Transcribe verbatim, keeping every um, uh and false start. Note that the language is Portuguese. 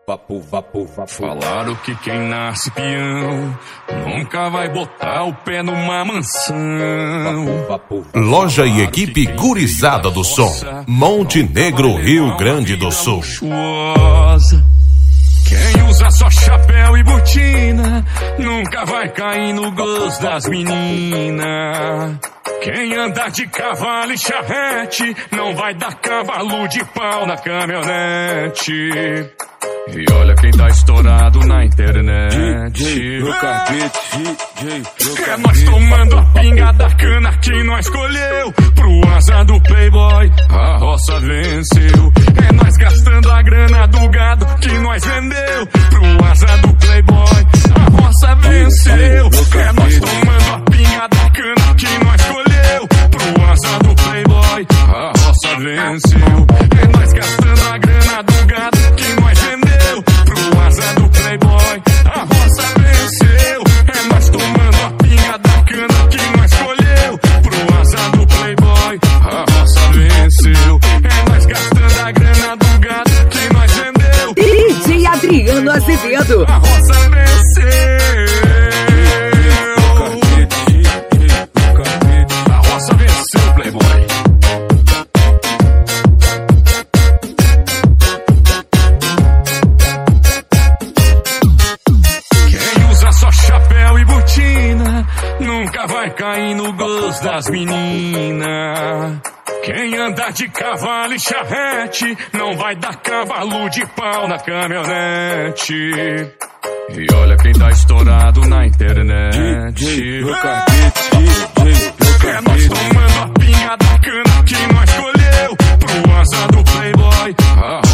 Vapo, vapo, vapo. Falaram que quem nasce peão nunca vai botar o pé numa mansão. Vapo, vapo. Loja e equipe Gurizada do Som, Monte Negro, Rio Grande do Sul. Quem usa só chapéu e botina nunca vai cair no gosto das meninas. Quem anda de cavalo e charrete não vai dar cavalo de pau na caminhonete. E olha quem tá estourado na internet. D J no carpete, D J no É nós tomando a pinga da cana que nós escolheu. Pro asa do playboy a roça venceu. É nós gastando a grana do gado que nós vendeu. Pro asa do playboy a roça venceu. É nós tomando a pinga da cana que nós escolheu. Pro asa do playboy a roça venceu. É nós gastando a grana do gado que nós vendeu. Pro asa do playboy a roça venceu. É nós tomando a pinga da cana que nós escolheu. Pro asa do playboy a roça venceu. É nós gastando a grana do gado que nós vendeu. D J Adriano Azevedo. A roça venceu. A roça venceu, playboy. Só chapéu e botina nunca vai cair no gosto das meninas. Quem anda de cavalo e charrete não vai dar cavalo de pau na caminhonete. E olha quem tá estourado na internet. D J no carpete, D J no É nós tomando a pinga da cana que nós escolheu. Pro asa do playboy a